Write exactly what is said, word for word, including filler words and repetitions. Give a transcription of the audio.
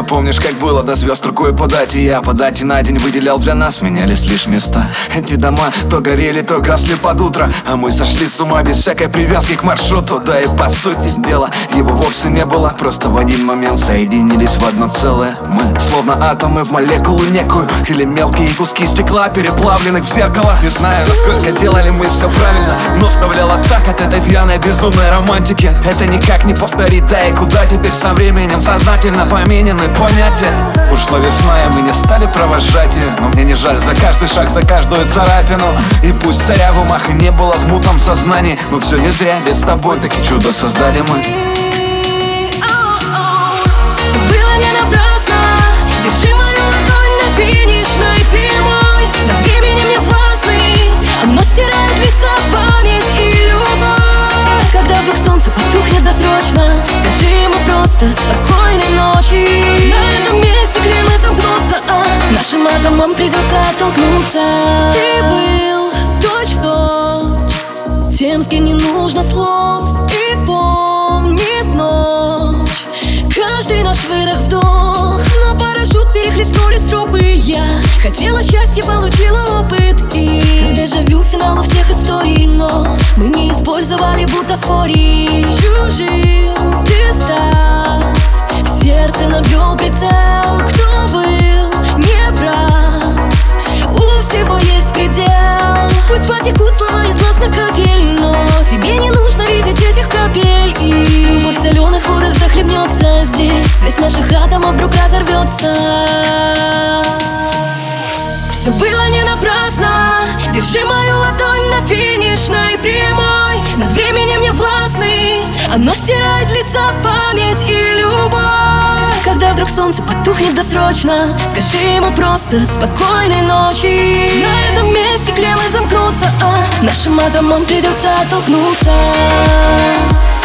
помнишь, как было до звезд рукой подать. И я по дате на день выделял для нас, менялись лишь места. Эти дома то горели, то гасли под утро, а мы сошли с ума без всякой привязки к маршруту. Да и по сути дела его вовсе не было, просто в один момент соединились в одно целое мы, словно атомы в молекулу некую, или мелкие куски стекла, переплавленных в зеркало. Не знаю, насколько делали мы все правильно, но вставляла так от этой пьяной безумной романтики. Это никак не повторить, да и куда теперь со временем сознательно поменены понятия. Ушла весна, и мы не стали провожать ее, но мне не жаль за каждый шаг, за каждую царапину. И пусть царя в умах и не было в мутном сознании, но все не зря, ведь с тобой таки чудо создали мы. Было не напрасно, держи мою ладонь на финишной прямой. Над временем не властный, оно стирает лица, память и любовь. Когда вдруг солнце потухнет досрочно, скажи ему просто спокойной ночи. На этом месте клеммы замкнутся, а нашим атомам придется оттолкнуться. Ты был точь-в-точь тем, с кем не нужно слов, и помнит ночь каждый наш выдох-вдох. Но парашют перехлестнули стропы. Я хотела счастья, получила опыт, и дежавю финал у всех историй, но мы не использовали бутафории. Чужим ты став, в сердце навел прицел. Кто был неправ, у всего есть предел. Пусть потекут слова из глаз на капель, но тебе не нужно видеть этих капель. И любовь в соленых водах захлебнется здесь, связь наших атомов вдруг разорвется. Все было не напрасно, держи мою ладонь на финишной прямой. Над временем не властный, оно стирает лица, память и любовь. Когда вдруг солнце потухнет досрочно, скажи ему просто спокойной ночи. На этом месте клеммы замкнутся, а нашим атомам придется оттолкнуться.